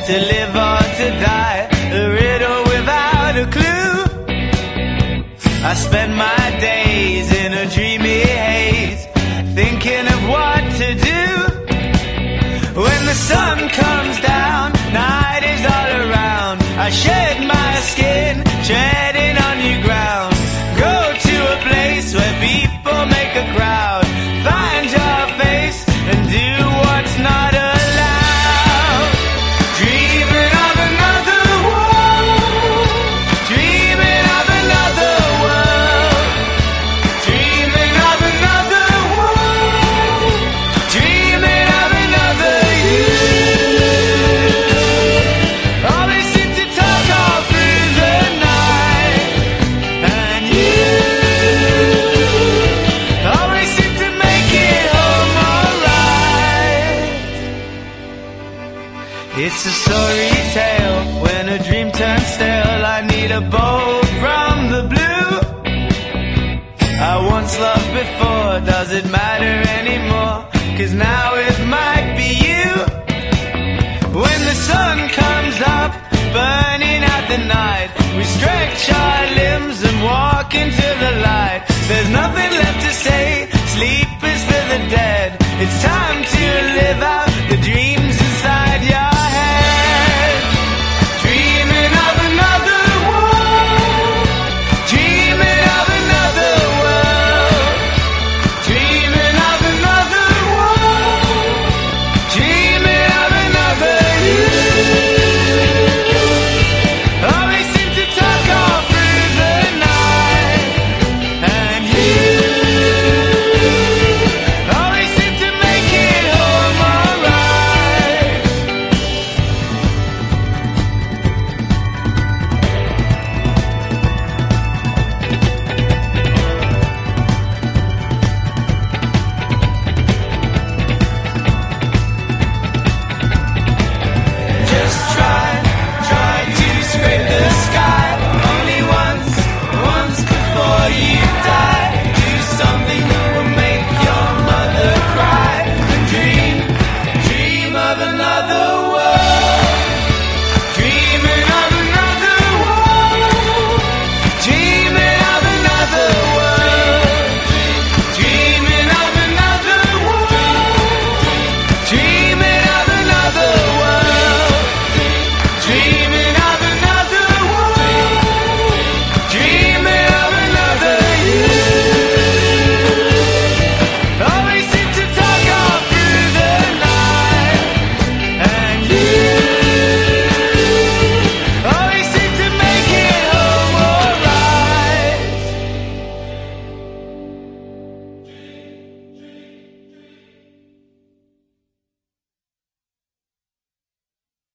to live or to die, a riddle without a clue. I spend my days in a dreamy haze, thinking of what to do. When the sun comes down, night is all around. I shed my skin, treading on new ground. Go to a place where people make a crowd. Find your face and do what's not allowed. Dreaming of another world, dreaming of another world, dreaming of another world, dreaming of another you. Always seem to talk all through the night, and you always seem to make it home alright. It's a sorry tale when a dream turns stale. I need a bolt from the blue. I once loved before, does it matter anymore? 'Cause now it might be you. When the sun comes up, burning out the night, we stretch our limbs and walk into the light. There's nothing left to say, sleep is for the dead. It's time to live out